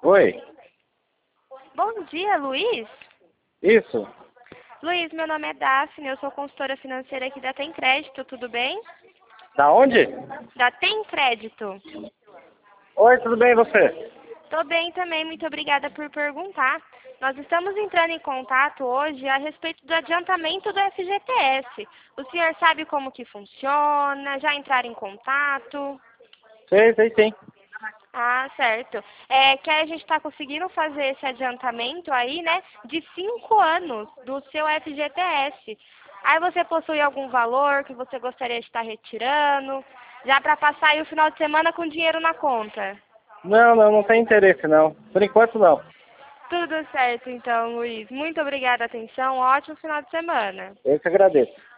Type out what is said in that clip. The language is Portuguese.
Oi, Bom dia, Luiz. isso. Luiz, meu nome é Daphne, eu sou consultora financeira aqui da Tem Crédito, tudo bem? Da onde? Da Tem Crédito. Oi, tudo bem e você? Tô bem também, muito obrigada por perguntar. Nós estamos entrando em contato hoje a respeito do adiantamento do FGTS. O senhor sabe como que funciona? Já entraram em contato? Sei sim. Ah, certo. Que a gente está conseguindo fazer esse adiantamento aí, né, de 5 anos do seu FGTS. Aí você possui algum valor que você gostaria de estar retirando, já para passar aí o final de semana com dinheiro na conta. Não tem interesse não. Por enquanto não. Tudo certo então, Luiz. Muito obrigada, atenção. Ótimo final de semana. Eu que agradeço.